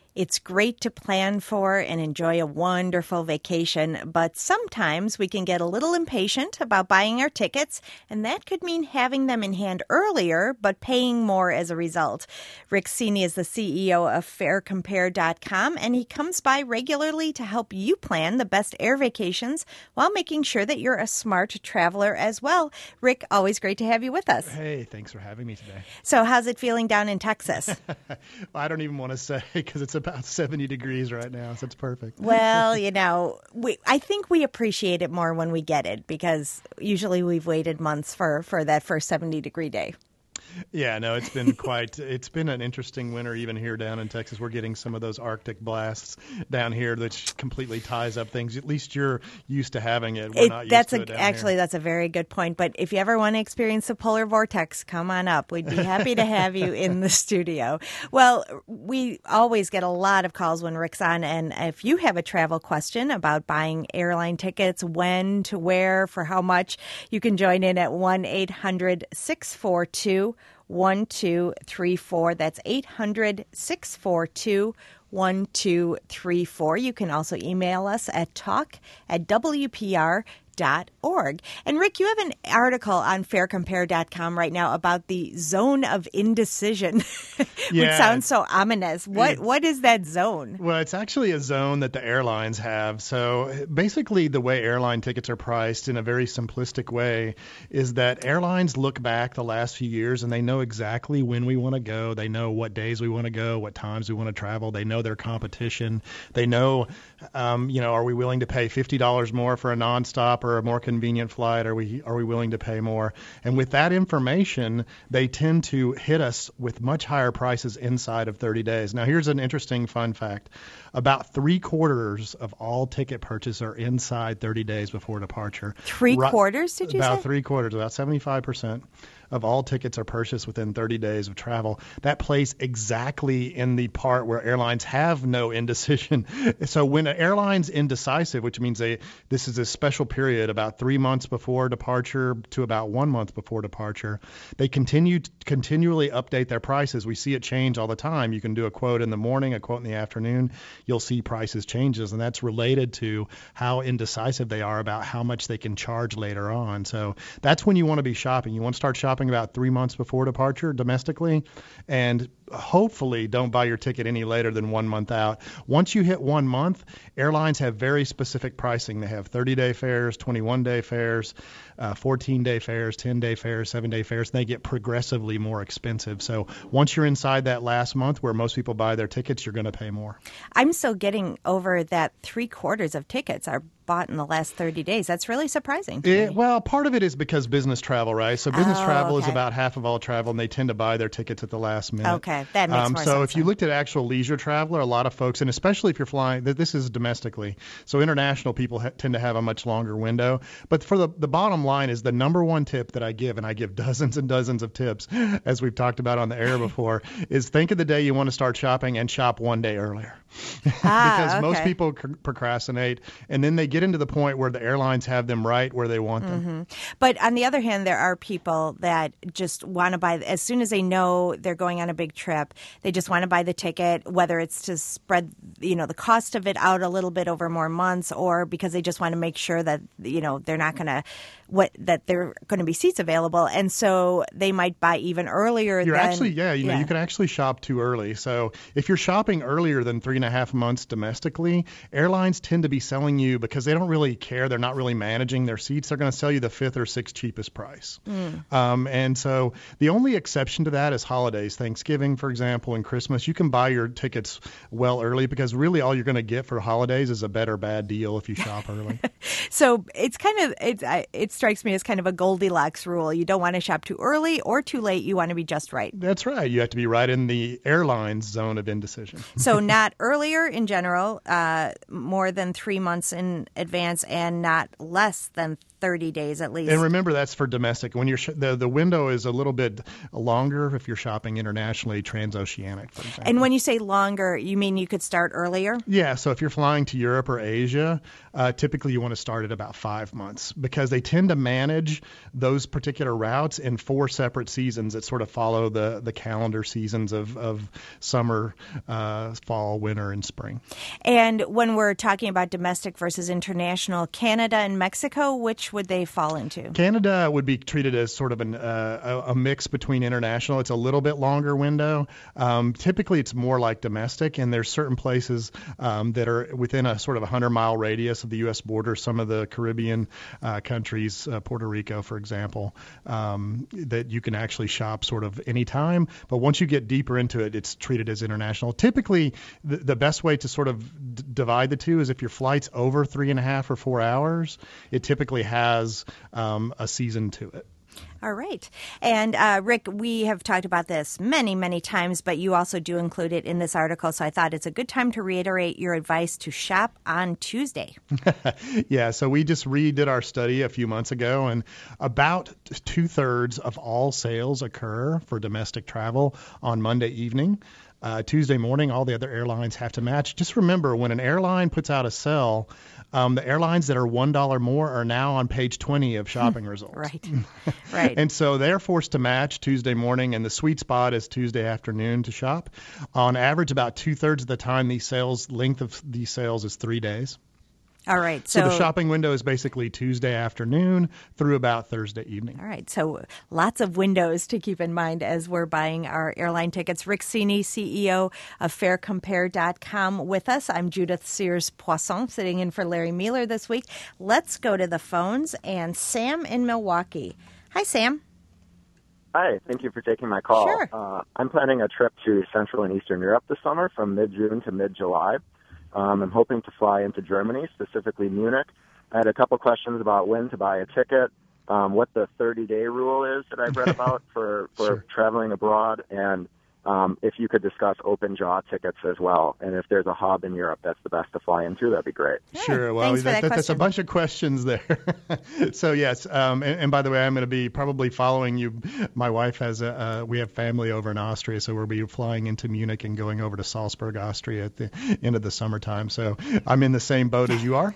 It's great to plan for and enjoy a wonderful vacation, but sometimes we can get a little impatient about buying our tickets, and that could mean having them in hand earlier, but paying more as a result. Rick Cini is the CEO of FareCompare.com, and he comes by regularly to help you plan the best air vacations while making sure that you're a smart traveler as well. Rick, always great to have you with us. Hey, thanks for having me today. So how's it feeling down in Texas? I don't even want to say because it's about 70 degrees right now, so it's perfect. Well, I think we appreciate it more when we get it because usually we've waited months for that first 70-degree day. Yeah, no, it's been an interesting winter even here down in Texas. We're getting some of those Arctic blasts down here that completely ties up things. At least you're used to having it. We're not used to it down here. That's a very good point. But if you ever want to experience the polar vortex, come on up. We'd be happy to have you in the studio. Well, we always get a lot of calls when Rick's on. And if you have a travel question about buying airline tickets, when, to where, for how much, you can join in at 1-800-642-1234. That's 800-642-1234. You can also email us at talk@wpr.org. And Rick, you have an article on FareCompare.com right now about the zone of indecision, which sounds so ominous. What is that zone? Well, it's actually a zone that the airlines have. So basically the way airline tickets are priced in a very simplistic way is that airlines look back the last few years and they know exactly when we want to go. They know what days we want to go, what times we want to travel. They know their competition. They know, are we willing to pay $50 more for a nonstop or a more convenient flight? Are we willing to pay more? And with that information, they tend to hit us with much higher prices inside of 30 days. Now, here's an interesting fun fact. About 3/4 of all ticket purchases are inside 30 days before departure. 3/4, did you say? About 3/4, about 75% of all tickets are purchased within 30 days of travel. That plays exactly in the part where airlines have no indecision. So when an airline's indecisive, which means this is a special period about 3 months before departure to about 1 month before departure, they continually update their prices. We see it change all the time. You can do a quote in the morning, a quote in the afternoon. You'll see prices changes, and that's related to how indecisive they are about how much they can charge later on. So that's when you want to be shopping. You want to start shopping about 3 months before departure domestically, and hopefully don't buy your ticket any later than 1 month out. Once you hit 1 month, airlines have very specific pricing. They have 30-day fares, 21-day fares, 14-day fares, 10-day fares, 7-day fares. They get progressively more expensive. So once you're inside that last month where most people buy their tickets, you're going to pay more. I'm still getting over that 3/4 of tickets are bought in the last 30 days. That's really surprising to me. Well, part of it is because business travel, right? So business travel is about half of all travel, and they tend to buy their tickets at the last minute. Okay, that makes more sense. So if you looked at actual leisure traveler, a lot of folks, and especially if you're flying, this is domestically, so international people tend to have a much longer window. But for the bottom line is the number one tip that I give, and I give dozens and dozens of tips, as we've talked about on the air before, is think of the day you want to start shopping and shop 1 day earlier. Because most people procrastinate, and then they get into the point where the airlines have them right where they want them. Mm-hmm. But on the other hand, there are people that just want to buy, as soon as they know they're going on a big trip, they just want to buy the ticket, whether it's to spread, the cost of it out a little bit over more months, or because they just want to make sure that, they're not going to, that there are going to be seats available. And so they might buy even earlier you can actually shop too early. So if you're shopping earlier than 3.5 months domestically, airlines tend to be selling you, because they don't really care, they're not really managing their seats, they're going to sell you the 5th or 6th cheapest price. And so the only exception to that is holidays, Thanksgiving, for example, and Christmas. You can buy your tickets well early, because really all you're going to get for holidays is a better bad deal if you shop early. So it's it strikes me as kind of a Goldilocks rule. You don't want to shop too early or too late. You want to be just right. That's right. You have to be right in the airline's zone of indecision. So not earlier in general, more than 3 months in advance, and not less than 30 days at least. And remember, that's for domestic. When you're the window is a little bit longer if you're shopping internationally, transoceanic, for example. And when you say longer, you mean you could start earlier? Yeah, so if you're flying to Europe or Asia, typically you want to start at about 5 months because they tend to manage those particular routes in 4 separate seasons that sort of follow the calendar seasons of summer, fall, winter, and spring. And when we're talking about domestic versus international, Canada and Mexico, which would they fall into? Canada would be treated as sort of a mix between international. It's a little bit longer window. Typically, it's more like domestic, and there's certain places that are within a sort of 100-mile radius of the U.S. border. Some of the Caribbean countries, Puerto Rico, for example, that you can actually shop sort of anytime. But once you get deeper into it, it's treated as international. Typically, the best way to sort of divide the two is if your flight's over 3.5 or 4 hours, it typically has a season to it. All right. And Rick, we have talked about this many, many times, but you also do include it in this article. So I thought it's a good time to reiterate your advice to shop on Tuesday. Yeah. So we just redid our study a few months ago, and about 2/3 of all sales occur for domestic travel on Monday evening. Tuesday morning, all the other airlines have to match. Just remember, when an airline puts out a sell, the airlines that are $1 more are now on page 20 of shopping results. Right. Right. And so they're forced to match Tuesday morning, and the sweet spot is Tuesday afternoon to shop. On average, about 2/3 of the time, length of these sales is 3 days. All right. So the shopping window is basically Tuesday afternoon through about Thursday evening. All right. So lots of windows to keep in mind as we're buying our airline tickets. Rick Cini, CEO of FareCompare.com, with us. I'm Judith Sears-Poisson, sitting in for Larry Mueller this week. Let's go to the phones. And Sam in Milwaukee. Hi, Sam. Hi. Thank you for taking my call. Sure. I'm planning a trip to Central and Eastern Europe this summer from mid-June to mid-July. I'm hoping to fly into Germany, specifically Munich. I had a couple questions about when to buy a ticket, what the 30-day rule is that I've read about for Sure. traveling abroad, and if you could discuss open jaw tickets as well. And if there's a hub in Europe that's the best to fly into, that'd be great. Sure. Well, Thanks for that that's a question. bunch of questions there. So, yes. And by the way, I'm going to be probably following you. My wife has we have family over in Austria, so we'll be flying into Munich and going over to Salzburg, Austria at the end of the summertime. So I'm in the same boat as you are.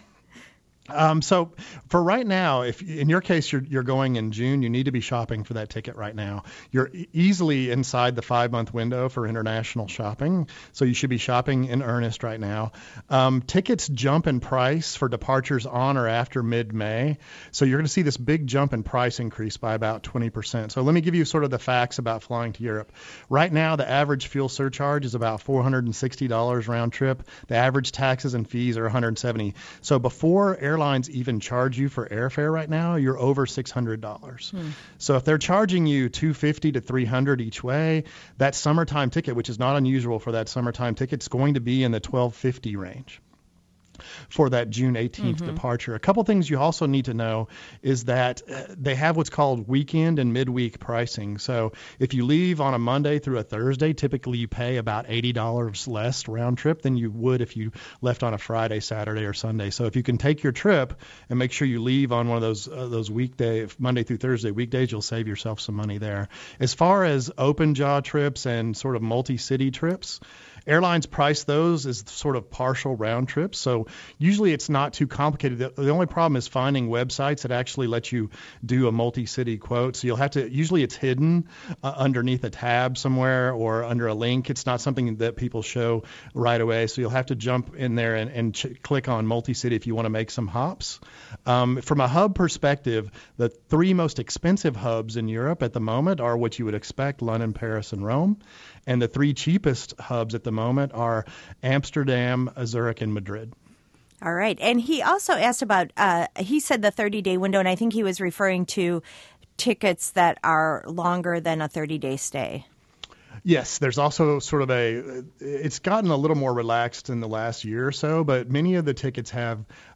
So for right now, if in your case you're going in June, you need to be shopping for that ticket right now. You're easily inside the 5-month window for international shopping, so you should be shopping in earnest right now. Tickets jump in price for departures on or after mid-May, so you're going to see this big jump in price increase by about 20%. So let me give you sort of the facts about flying to Europe. Right now, the average fuel surcharge is about $460 round trip. The average taxes and fees are $170. So before airlines even charge you for airfare right now, you're over $600. So if they're charging you $250 to $300 each way, that summertime ticket, which is not unusual for that summertime ticket, is going to be in the $1,250 range for that June 18th departure. A couple things you also need to know is that they have what's called weekend and midweek pricing. So if you leave on a Monday through a Thursday, typically you pay about $80 less round trip than you would if you left on a Friday, Saturday, or Sunday. So if you can take your trip and make sure you leave on one of those weekday, Monday through Thursday weekdays, you'll save yourself some money there. As far as open jaw trips and sort of multi-city trips, airlines price those as sort of partial round trips. So usually it's not too complicated. The only problem is finding websites that actually let you do a multi-city quote. So you'll have to, usually it's hidden underneath a tab somewhere or under a link. It's not something that people show right away. So you'll have to jump in there and click on multi-city if you want to make some hops. From a hub perspective, the 3 most expensive hubs in Europe at the moment are what you would expect: London, Paris, and Rome. And the 3 cheapest hubs at the moment are Amsterdam, Zurich, and Madrid. All right. And he also asked about, he said the 30-day window, and I think he was referring to tickets that are longer than a 30-day stay. Yes, there's also sort of it's gotten a little more relaxed in the last year or so, but many of the tickets have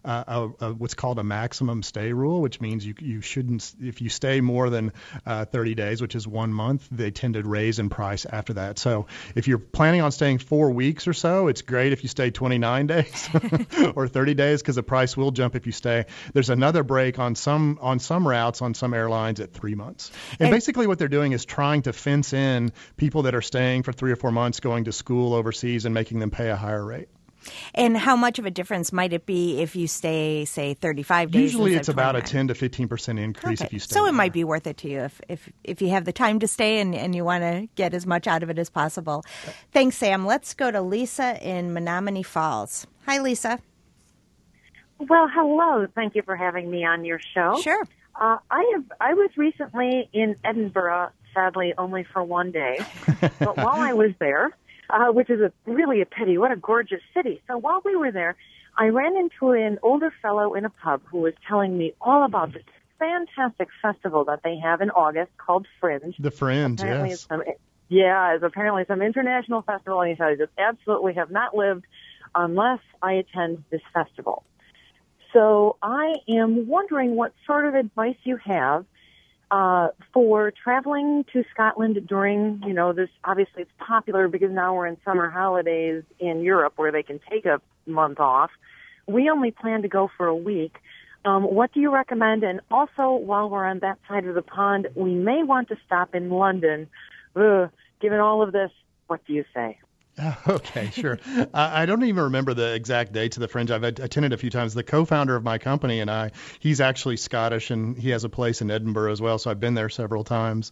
what's called a maximum stay rule, which means you shouldn't, if you stay more than 30 days, which is 1 month, they tend to raise in price after that. So if you're planning on staying 4 weeks or so, it's great if you stay 29 days or 30 days because the price will jump if you stay. There's another break on some routes, on some airlines at 3 months. And basically what they're doing is trying to fence in people that are staying for 3 or 4 months, going to school overseas and making them pay a higher rate. And how much of a difference might it be if you stay, say, 35 days? Usually it's about a 29? 10 to 15% increase if you stay. So it longer. might be worth it to you if you have the time to stay and you want to get as much out of it as possible. Thanks, Sam. Let's go to Lisa in Menominee Falls. Hi, Lisa. Well, hello. Thank you for having me on your show. Sure. I was recently in Edinburgh, sadly only for 1 day, but while I was there, which is really a pity, what a gorgeous city. So while we were there, I ran into an older fellow in a pub who was telling me all about this fantastic festival that they have in August called Fringe. The Fringe, Apparently yes. it's apparently some international festival, and he said, I just absolutely have not lived unless I attend this festival. So I am wondering what sort of advice you have for traveling to Scotland during, this, obviously it's popular because now we're in summer holidays in Europe where they can take a month off. We only plan to go for a week. What do you recommend? And also, while we're on that side of the pond, we may want to stop in London. Given all of this, what do you say? Okay, sure. I don't even remember the exact dates of the Fringe. I've attended a few times. The co-founder of my company and he's actually Scottish, and he has a place in Edinburgh as well, so I've been there several times.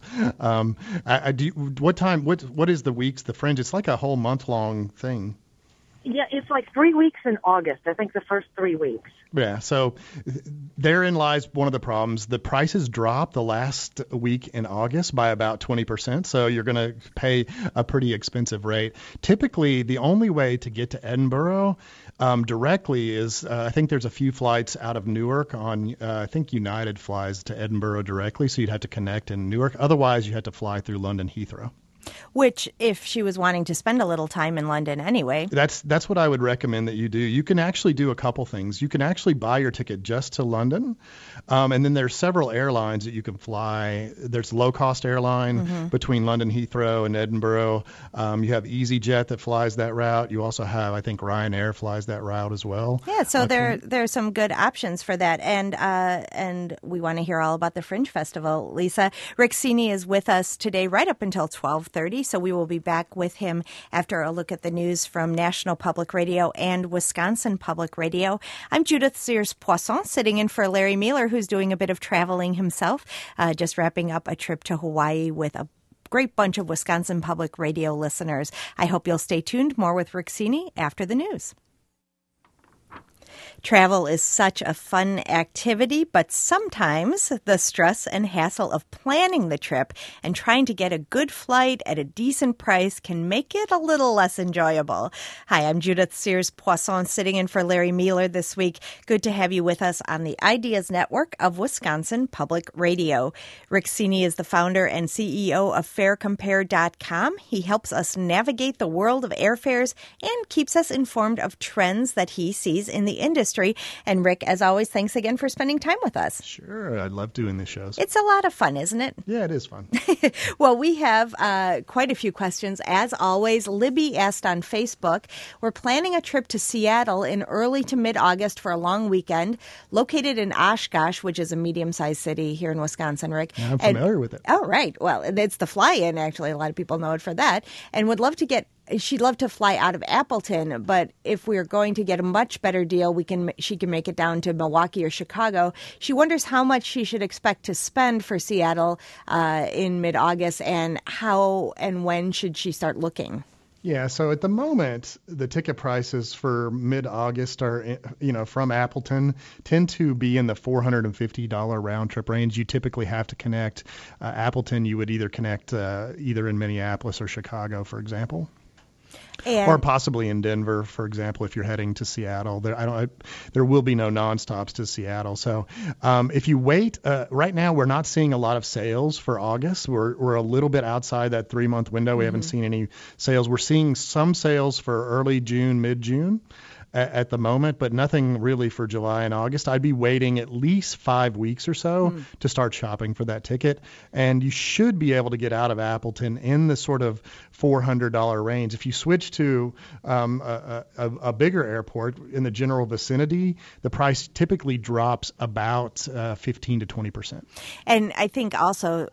What is the weeks, the Fringe? It's like a whole month-long thing. Yeah, it's like 3 weeks in August. I think the first 3 weeks. Yeah, so therein lies one of the problems. The prices drop the last week in August by about 20%, so you're going to pay a pretty expensive rate. Typically, the only way to get to Edinburgh directly is, I think there's a few flights out of Newark on, I think United flies to Edinburgh directly, so you'd have to connect in Newark. Otherwise, you have to fly through London Heathrow. Which, if she was wanting to spend a little time in London anyway. That's what I would recommend that you do. You can actually do a couple things. You can actually buy your ticket just to London, and then there's several airlines that you can fly. There's a low-cost airline between London Heathrow and Edinburgh. You have EasyJet that flies that route. You also have, I think, Ryanair flies that route as well. Yeah, so there's some good options for that. And we want to hear all about the Fringe Festival. Lisa, Rick Cini is with us today right up until 12:30. So we will be back with him after a look at the news from National Public Radio and Wisconsin Public Radio. I'm Judith Sears-Poisson, sitting in for Larry Mueller, who's doing a bit of traveling himself, just wrapping up a trip to Hawaii with a great bunch of Wisconsin Public Radio listeners. I hope you'll stay tuned. More with Rick Cini after the news. Travel is such a fun activity, but sometimes the stress and hassle of planning the trip and trying to get a good flight at a decent price can make it a little less enjoyable. Hi, I'm Judith Sears-Poisson, sitting in for Larry Mueller this week. Good to have you with us on the Ideas Network of Wisconsin Public Radio. Rick Cini is the founder and CEO of FareCompare.com. He helps us navigate the world of airfares and keeps us informed of trends that he sees in the industry. And Rick, as always, thanks again for spending time with us. Sure. I love doing these shows. It's a lot of fun, isn't it? Yeah, it is fun. Well, we have quite a few questions. As always, Libby asked on Facebook, we're planning a trip to Seattle in early to mid-August for a long weekend, located in Oshkosh, which is a medium-sized city here in Wisconsin, Rick. Yeah, I'm familiar with it. Oh, right. Well, it's the fly-in, actually. A lot of people know it for that. And would love to she'd love to fly out of Appleton, but if we're going to get a much better deal, she can make it down to Milwaukee or Chicago. She wonders how much she should expect to spend for Seattle in mid-August, and how and when should she start looking? Yeah, so at the moment, the ticket prices for mid-August are, from Appleton tend to be in the $450 round trip range. You typically have to connect Appleton. You would either connect either in Minneapolis or Chicago, for example. Or possibly in Denver, for example, if you're heading to Seattle. There will be no nonstops to Seattle. So if you wait, right now we're not seeing a lot of sales for August. We're a little bit outside that 3-month window. We haven't seen any sales. We're seeing some sales for early June, mid-June. at the moment, but nothing really for July and August. I'd be waiting at least 5 weeks or so to start shopping for that ticket. And you should be able to get out of Appleton in the sort of $400 range. If you switch to a bigger airport in the general vicinity, the price typically drops about 15 to 20%. And I think also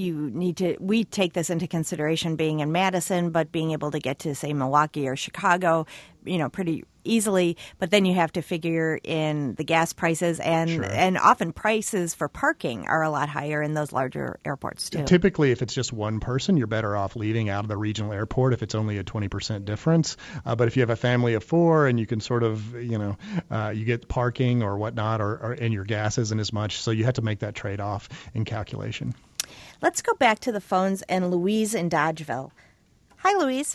we take this into consideration being in Madison, but being able to get to, say, Milwaukee or Chicago, pretty easily, but then you have to figure in the gas prices and often prices for parking are a lot higher in those larger airports too. Typically, if it's just one person, you're better off leaving out of the regional airport if it's only a 20% difference. But if you have a family of 4 and you can sort of, you get parking or whatnot, and your gas isn't as much, so you have to make that trade-off in calculation. Let's go back to the phones and Louise in Dodgeville. Hi, Louise.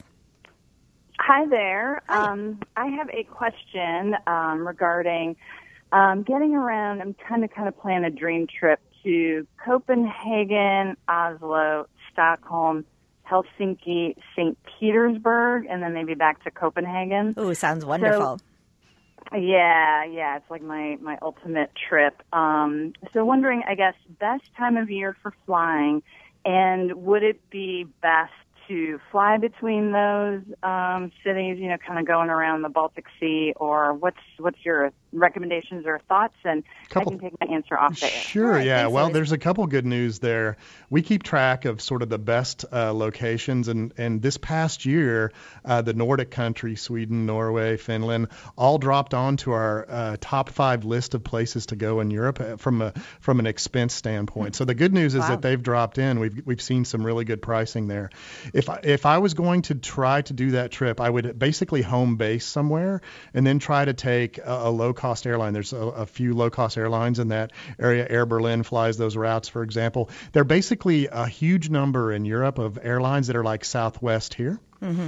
Hi there. Hi. I have a question regarding getting around. I'm kind of plan a dream trip to Copenhagen, Oslo, Stockholm, Helsinki, St. Petersburg, and then maybe back to Copenhagen. Ooh, sounds wonderful. So, yeah, it's like my ultimate trip. So wondering, I guess, best time of year for flying, and would it be best to fly between those cities, kind of going around the Baltic Sea, or what's your recommendations or thoughts? And I can take my answer off there. Sure, right, yeah. thanks, Well, Louise. there's a couple good news there. We keep track of sort of the best locations, and this past year, the Nordic countries, Sweden, Norway, Finland, all dropped onto our top 5 list of places to go in Europe from an expense standpoint. So the good news is that they've dropped in. We've seen some really good pricing there. If I was going to try to do that trip, I would basically home base somewhere and then try to take a low-cost airline. There's a few low-cost airlines in that area. Air Berlin flies those routes, for example. They're basically a huge number in Europe of airlines that are like Southwest here. Mm-hmm.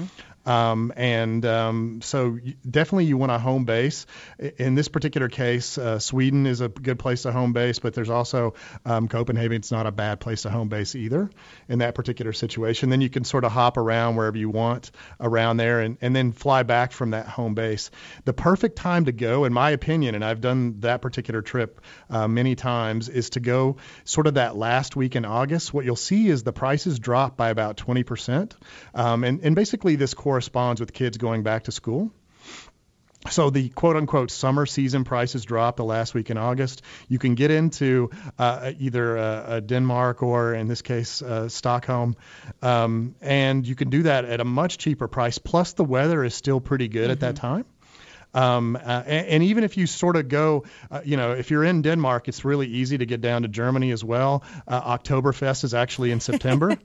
So definitely you want a home base. In this particular case, Sweden is a good place to home base, but there's also Copenhagen. It's not a bad place to home base either in that particular situation. Then you can sort of hop around wherever you want around there and then fly back from that home base. The perfect time to go, in my opinion, and I've done that particular trip many times, is to go sort of that last week in August. What you'll see is the prices drop by about 20%. And basically this corresponds with kids going back to school. So the quote-unquote summer season prices drop the last week in August. You can get into either Denmark or, in this case, Stockholm, and you can do that at a much cheaper price. Plus, the weather is still pretty good at that time. And even if you sort of go, if you're in Denmark, it's really easy to get down to Germany as well. Oktoberfest is actually in September.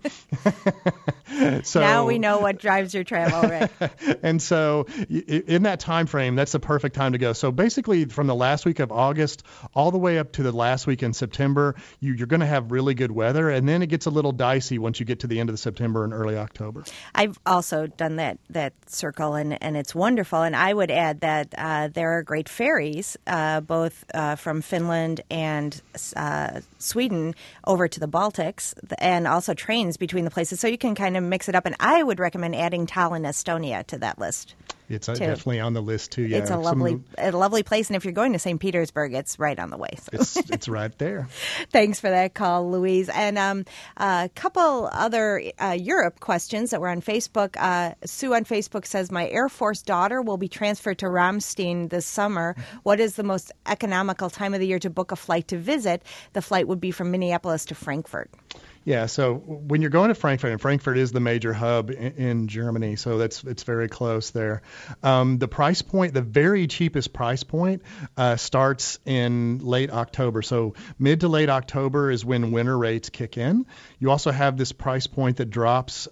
So now we know what drives your travel, Rick. And so in that time frame, that's the perfect time to go. So basically from the last week of August all the way up to the last week in September, you're going to have really good weather. And then it gets a little dicey once you get to the end of September and early October. I've also done that circle, and it's wonderful. And I would add that there are great ferries, both from Finland and Sweden over to the Baltics, and also trains between the places. So you can kind of mix it up. And I would recommend adding Tallinn, Estonia to that list. It's definitely on the list, too. Yeah. It's a lovely place. And if you're going to St. Petersburg, it's right on the way. So. It's right there. Thanks for that call, Louise. And a couple other Europe questions that were on Facebook. Sue on Facebook says, my Air Force daughter will be transferred to Ramstein this summer. What is the most economical time of the year to book a flight to visit? The flight would be from Minneapolis to Frankfurt. Yeah, so when you're going to Frankfurt, and Frankfurt is the major hub in Germany, so it's very close there. The price point, the very cheapest price point, starts in late October. So mid to late October is when winter rates kick in. You also have this price point that drops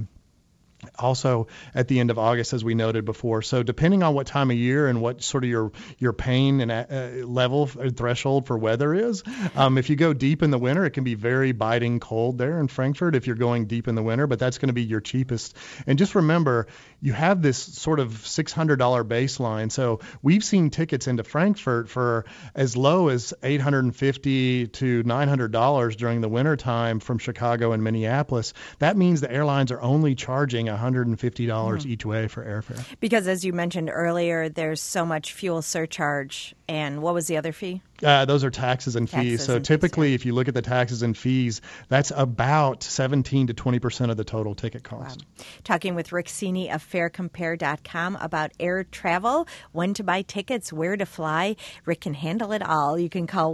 also at the end of August, as we noted before. So depending on what time of year and what sort of your pain and level threshold for weather is, if you go deep in the winter, it can be very biting cold there in Frankfurt if you're going deep in the winter, but that's going to be your cheapest. And just remember, you have this sort of $600 baseline. So we've seen tickets into Frankfurt for as low as $850 to $900 during the winter time from Chicago and Minneapolis. That means the airlines are only charging $150 each way for airfare. Because as you mentioned earlier, there's so much fuel surcharge. And what was the other fee? Those are taxes and fees. So typically, if you look at the taxes and fees, that's about 17 to 20% of the total ticket cost. Wow. Talking with Rick Cini of FareCompare.com about air travel, when to buy tickets, where to fly. Rick can handle it all. You can call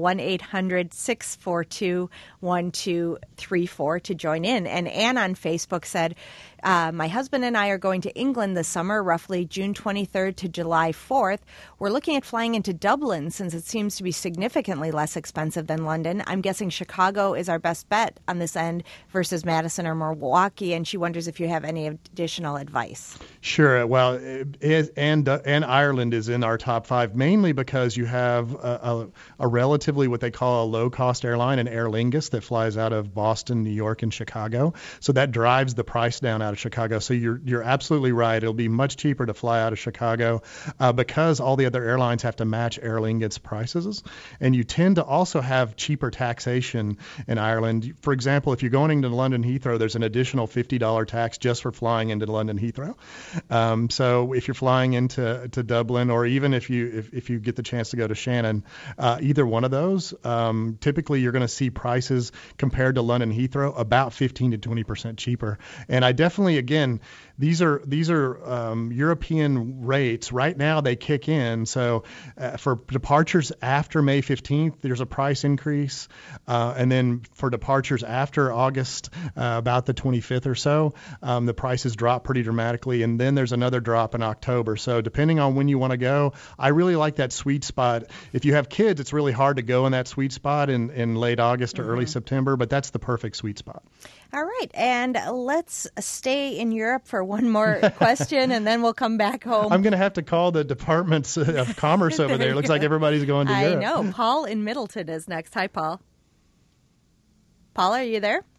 1-800-642-1234 to join in. And Ann on Facebook said, my husband and I are going to England this summer, roughly June 23rd to July 4th. We're looking at flying into Dublin since it seems to be significantly less expensive than London. I'm guessing Chicago is our best bet on this end versus Madison or Milwaukee, and she wonders if you have any additional advice. Sure. Well, and Ireland is in our top 5, mainly because you have a relatively what they call a low-cost airline, an Aer Lingus, that flies out of Boston, New York, and Chicago. So that drives the price down out of Chicago. So you're absolutely right. It'll be much cheaper to fly out of Chicago because all the other airlines have to match Aer Lingus prices. And you tend to also have cheaper taxation in Ireland. For example, if you're going into London Heathrow, there's an additional $50 tax just for flying into London Heathrow. So if you're flying into Dublin, or even if you get the chance to go to Shannon, either one of those, typically you're going to see prices compared to London Heathrow about 15 to 20% cheaper. And I definitely, again, these are European rates. Right now they kick in. So for departures after May 15th, there's a price increase. And then for departures after August, about the 25th or so, the prices drop pretty dramatically. And then there's another drop in October. So depending on when you want to go, I really like that sweet spot. If you have kids, it's really hard to go in that sweet spot in late August or early September, but that's the perfect sweet spot. All right. And let's stay in Europe for one more question, and then we'll come back home. I'm going to have to call the departments of commerce over there. It looks like everybody's going to Europe. I know. Paul in Middleton is next. Hi, Paul. Paul, are you there?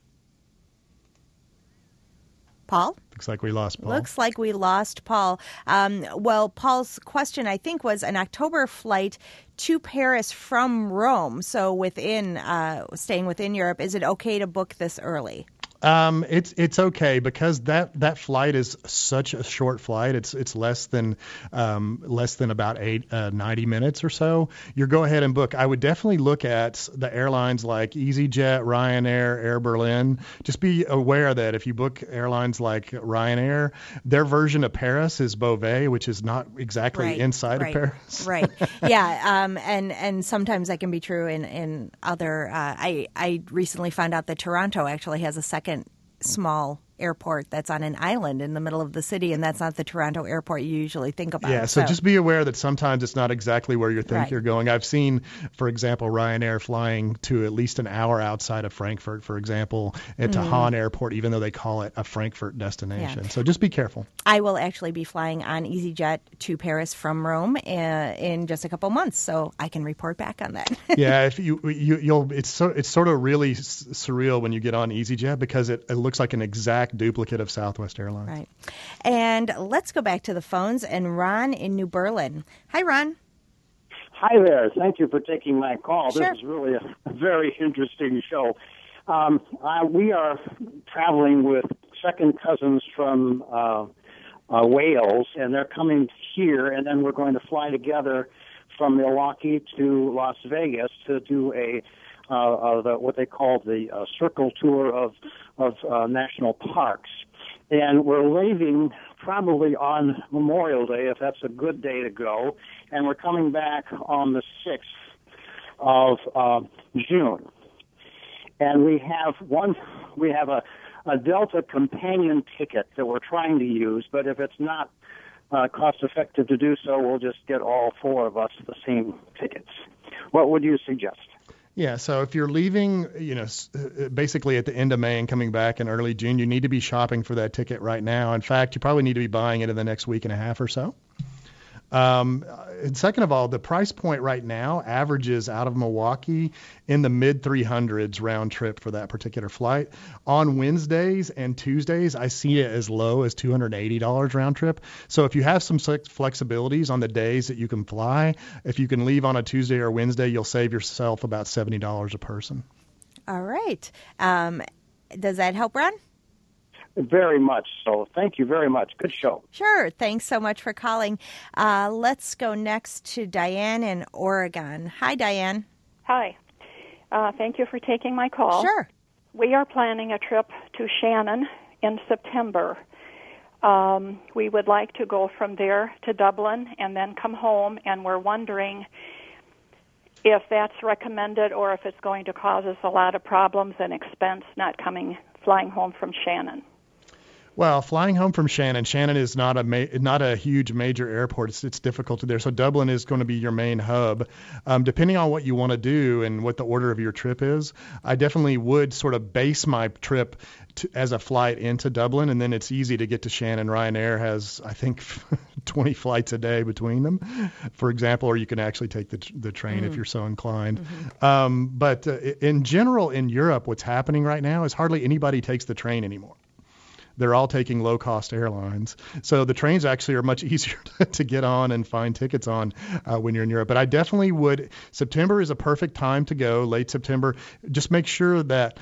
Paul? Looks like we lost Paul. Looks like we lost Paul. Well, Paul's question, I think, was an October flight to Paris from Rome. So staying within Europe, is it okay to book this early? It's okay because that flight is such a short flight. It's less than about 90 minutes or so. You go ahead and book. I would definitely look at the airlines like EasyJet, Ryanair, Air Berlin. Just be aware that if you book airlines like Ryanair, their version of Paris is Beauvais, which is not exactly inside of Paris. Right. Yeah. And sometimes that can be true in other. I recently found out that Toronto actually has a second small airport that's on an island in the middle of the city, and that's not the Toronto airport you usually think about. Yeah, so just be aware that sometimes it's not exactly where you think you're going. I've seen, for example, Ryanair flying to at least an hour outside of Frankfurt, for example, at Hahn Airport, even though they call it a Frankfurt destination. Yeah. So just be careful. I will actually be flying on EasyJet to Paris from Rome in just a couple months, so I can report back on that. Yeah, if you'll it's sort of really surreal when you get on EasyJet because it looks like an exact duplicate of Southwest Airlines. Right. And let's go back to the phones and Ron in New Berlin. Hi, Ron. Hi there. Thank you for taking my call. Sure. This is really a very interesting show. We are traveling with second cousins from Wales, and they're coming here, and then we're going to fly together from Milwaukee to Las Vegas to do what they call the circle tour of national parks. And we're leaving probably on Memorial Day, if that's a good day to go, and we're coming back on the 6th of June. And we have a Delta companion ticket that we're trying to use, but if it's not cost effective to do so, we'll just get all 4 of us the same tickets. What would you suggest? Yeah, so if you're leaving, basically at the end of May and coming back in early June, you need to be shopping for that ticket right now. In fact, you probably need to be buying it in the next week and a half or so. And second of all, the price point right now averages out of Milwaukee in the mid 300s round trip for that particular flight. On Wednesdays and Tuesdays, I see it as low as $280 round trip. So if you have some flexibilities on the days that you can fly, if you can leave on a Tuesday or Wednesday, you'll save yourself about $70 a person. All right. Does that help, Ron? Very much so. Thank you very much. Good show. Sure. Thanks so much for calling. Let's go next to Diane in Oregon. Hi, Diane. Hi. Thank you for taking my call. Sure. We are planning a trip to Shannon in September. We would like to go from there to Dublin and then come home, and we're wondering if that's recommended or if it's going to cause us a lot of problems and expense flying home from Shannon. Well, flying home from Shannon is not a huge major airport. It's difficult there. So Dublin is going to be your main hub. Depending on what you want to do and what the order of your trip is, I definitely would sort of base my trip as a flight into Dublin, and then it's easy to get to Shannon. Ryanair has, I think, 20 flights a day between them, for example, or you can actually take the train if you're so inclined. But in general, in Europe, what's happening right now is hardly anybody takes the train anymore. They're all taking low-cost airlines. So the trains actually are much easier to get on and find tickets on when you're in Europe. But I definitely would. September is a perfect time to go, late September. Just make sure that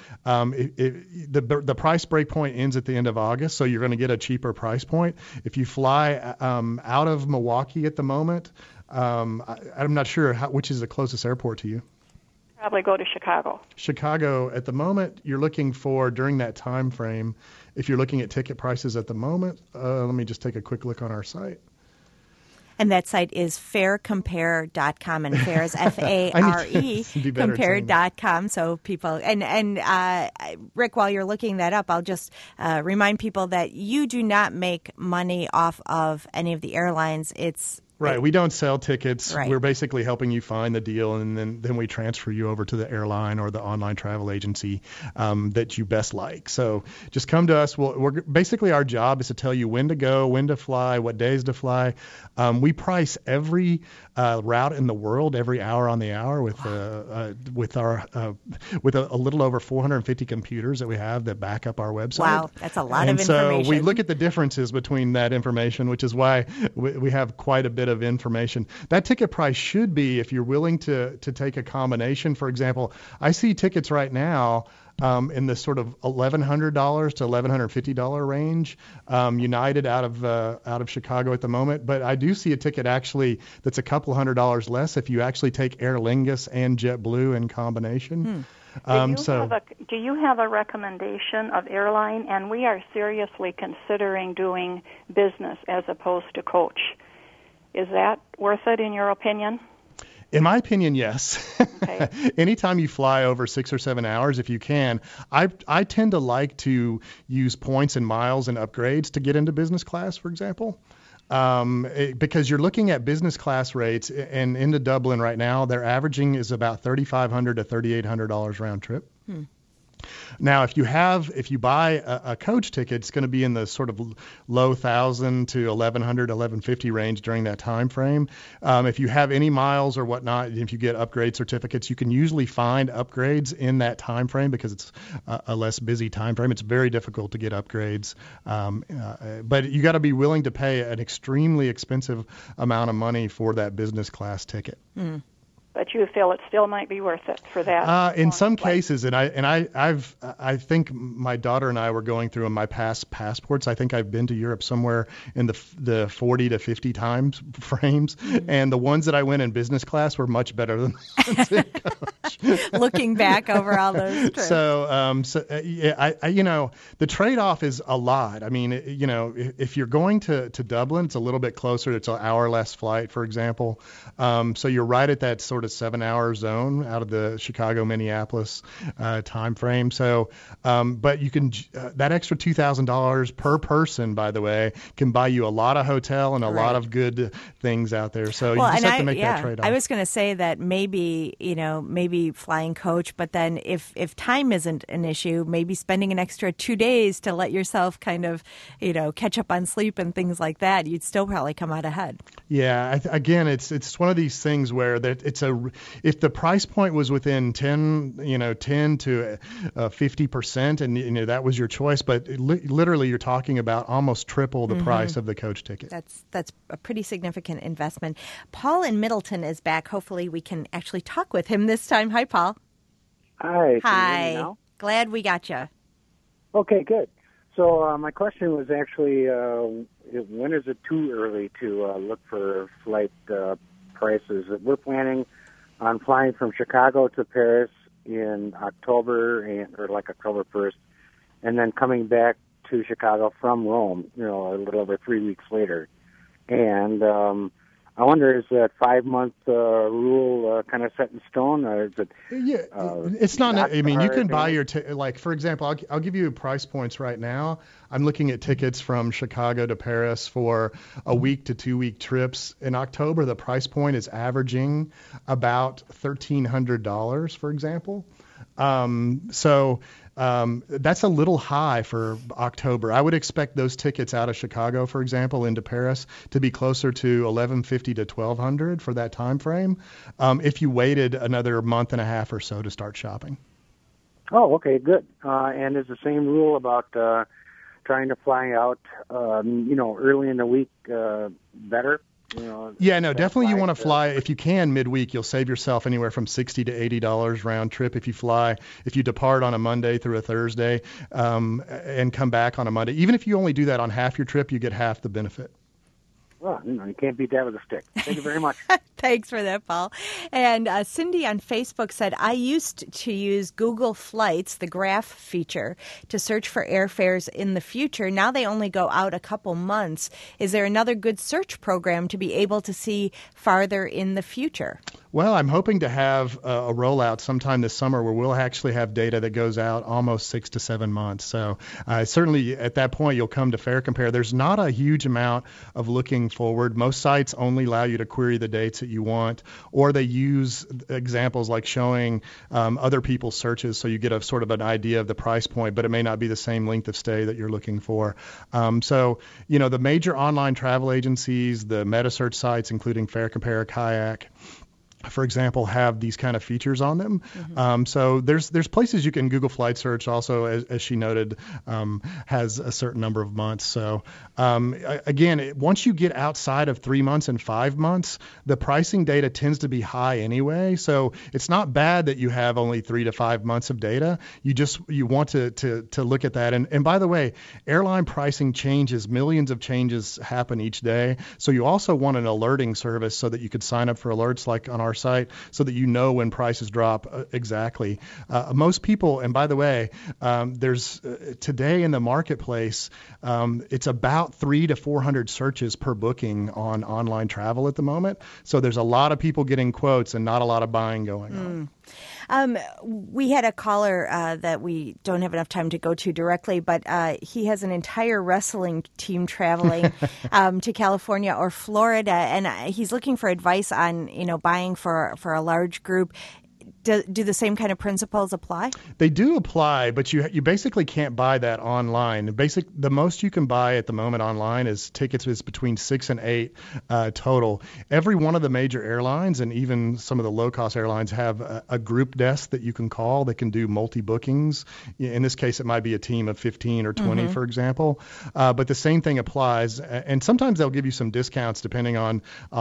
the price break point ends at the end of August, so you're going to get a cheaper price point. If you fly out of Milwaukee at the moment, I'm not sure which is the closest airport to you. Probably go to Chicago. Chicago, at the moment, you're looking for, during that time frame, if you're looking at ticket prices at the moment, let me just take a quick look on our site. And that site is farecompare.com, and fare is F-A-R-E, compare.com. So people, and Rick, while you're looking that up, I'll just remind people that you do not make money off of any of the airlines. Right. We don't sell tickets. Right. We're basically helping you find the deal, and then we transfer you over to the airline or the online travel agency that you best like. So just come to us. Basically, our job is to tell you when to go, when to fly, what days to fly. We price every route in the world, every hour on the hour with a little over 450 computers that we have that back up our website. Wow, that's a lot of information. And so we look at the differences between that information, which is why we have quite a bit of information. That ticket price should be, if you're willing to take a combination. For example, I see tickets right now in the sort of $1,100 to $1,150 range, United out of Chicago at the moment. But I do see a ticket actually that's a couple $100 less if you actually take Aer Lingus and JetBlue in combination. Do you have a recommendation of airline? And we are seriously considering doing business as opposed to coach. Is that worth it in your opinion? In my opinion, yes. Okay. Anytime you fly over 6 or 7 hours, if you can, I tend to like to use points and miles and upgrades to get into business class, for example. Because you're looking at business class rates, and into Dublin right now, their averaging is about $3,500 to $3,800 round trip. Now, if you buy a coach ticket, it's going to be in the sort of low $1,000 to $1,100, $1,150 range during that time frame. If you have any miles or whatnot, if you get upgrade certificates, you can usually find upgrades in that time frame because it's a less busy time frame. It's very difficult to get upgrades, but you got to be willing to pay an extremely expensive amount of money for that business class ticket. But you feel it still might be worth it for that? In some cases, and I think my daughter and I were going through in my past passports. I think I've been to Europe somewhere in the 40 to 50 times frames, and the ones that I went in business class were much better than the ones in coach. Looking back over all those trips. The trade-off is a lot. I mean, if you're going to Dublin, it's a little bit closer. It's an hour less flight, for example. So you're right at that sort of 7-hour zone out of the Chicago, Minneapolis time frame. So, but you can that extra $2,000 per person, by the way, can buy you a lot of hotel and a lot of good things out there. So you just have to make that trade-off. I was going to say that maybe flying coach, but then if time isn't an issue, maybe spending an extra 2 days to let yourself kind of catch up on sleep and things like that, you'd still probably come out ahead. Yeah, again, it's one of these things where if the price point was within 10 to 50%, and that was your choice, but literally you're talking about almost triple the price of the coach ticket. That's a pretty significant investment. Paul in Middleton is back. Hopefully we can actually talk with him this time. Hi, Paul. Hi. Hi. Glad we got you. Okay, good. So my question was actually, when is it too early to look for flight prices? We're planning on flying from Chicago to Paris in October, or like October 1st, and then coming back to Chicago from Rome, a little over 3 weeks later. And I wonder, is that 5-month rule kind of set in stone, or is it? It's not. I mean, you can buy your like, for example, I'll give you price points right now. I'm looking at tickets from Chicago to Paris for a week to 2 week trips. In October, the price point is averaging about $1,300, for example. That's a little high for October. I would expect those tickets out of Chicago, for example, into Paris to be closer to $1,150 to $1,200 for that time frame, if you waited another month and a half or so to start shopping. Oh, okay, good. And is the same rule about trying to fly out, early in the week better? Yeah, no, definitely you want to fly, if you can, midweek. You'll save yourself anywhere from $60 to $80 round trip if you depart on a Monday through a Thursday, and come back on a Monday. Even if you only do that on half your trip, you get half the benefit. Well, you can't beat that with a stick. Thank you very much. Thanks for that, Paul. And Cindy on Facebook said, I used to use Google Flights, the graph feature, to search for airfares in the future. Now they only go out a couple months. Is there another good search program to be able to see farther in the future? Well, I'm hoping to have a rollout sometime this summer where we'll actually have data that goes out almost 6 to 7 months. So certainly at that point, you'll come to Fare Compare. There's not a huge amount of looking forward. Most sites only allow you to query the dates that you want, or they use examples like showing other people's searches so you get a sort of an idea of the price point, but it may not be the same length of stay that you're looking for. The major online travel agencies, the meta-search sites, including Fare Compare, Kayak, for example, have these kind of features on them. Mm-hmm. So there's places you can Google Flight Search also, as she noted, has a certain number of months. So again, once you get outside of 3 months and 5 months, the pricing data tends to be high anyway. So it's not bad that you have only 3 to 5 months of data. You want to look at that. And by the way, airline pricing changes. Millions of changes happen each day. So you also want an alerting service so that you could sign up for alerts like on our site so that you know when prices drop exactly. Most people, and by the way, there's today in the marketplace, it's about 300 to 400 searches per booking on online travel at the moment. So there's a lot of people getting quotes and not a lot of buying going on. We had a caller that we don't have enough time to go to directly, but he has an entire wrestling team traveling to California or Florida, and he's looking for advice on, buying for a large group. Do the same kind of principles apply? They do apply, but you basically can't buy that online. The most you can buy at the moment online is tickets is between 6 and 8 total. Every one of the major airlines and even some of the low-cost airlines have a group desk that you can call that can do multi-bookings. In this case, it might be a team of 15 or 20, for example. But the same thing applies, and sometimes they'll give you some discounts depending on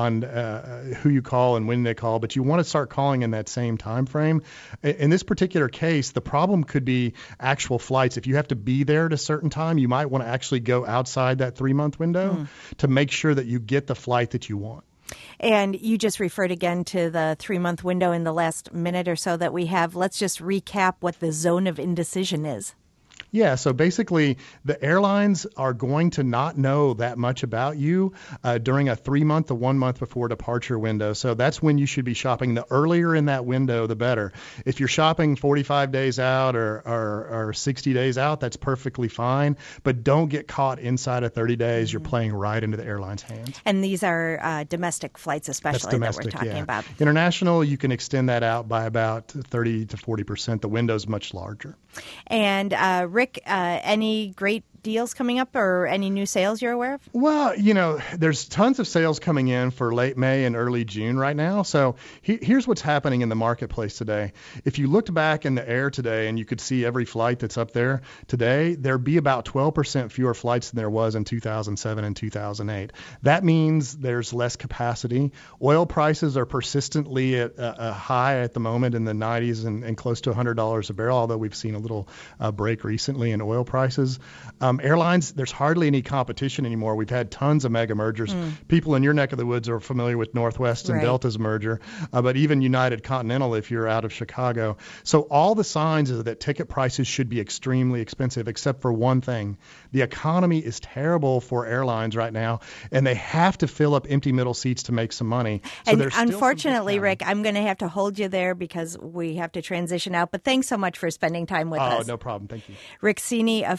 who you call and when they call. But you want to start calling in that same time frame. In this particular case, the problem could be actual flights. If you have to be there at a certain time, you might want to actually go outside that 3-month window to make sure that you get the flight that you want. And you just referred again to the 3-month window in the last minute or so that we have. Let's just recap what the zone of indecision is. Yeah, so basically the airlines are going to not know that much about you during a 3-month to 1 month before departure window. So that's when you should be shopping. The earlier in that window, the better. If you're shopping 45 days out or 60 days out, that's perfectly fine. But don't get caught inside of 30 days. You're playing right into the airline's hands. And these are domestic flights especially that we're talking about. International, you can extend that out by about 30 to 40%. The window's much larger. And Rick, any great deals coming up or any new sales you're aware of? Well, there's tons of sales coming in for late May and early June right now. So here's what's happening in the marketplace today. If you looked back in the air today and you could see every flight that's up there today, there'd be about 12% fewer flights than there was in 2007 and 2008. That means there's less capacity. Oil prices are persistently at a high at the moment in the 90s and close to $100 a barrel, although we've seen a little break recently in oil prices. Airlines, there's hardly any competition anymore. We've had tons of mega mergers. People in your neck of the woods are familiar with Northwest and Delta's merger, but even United Continental if you're out of Chicago. So all the signs are that ticket prices should be extremely expensive, except for one thing. The economy is terrible for airlines right now, and they have to fill up empty middle seats to make some money. So and there's still unfortunately, Rick, I'm going to have to hold you there because we have to transition out. But thanks so much for spending time with us. Oh, no problem. Thank you. Rick Cini of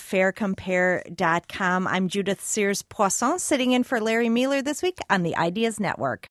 FareCompare.com. I'm Judith Sears-Poisson, sitting in for Larry Mueller this week on the Ideas Network.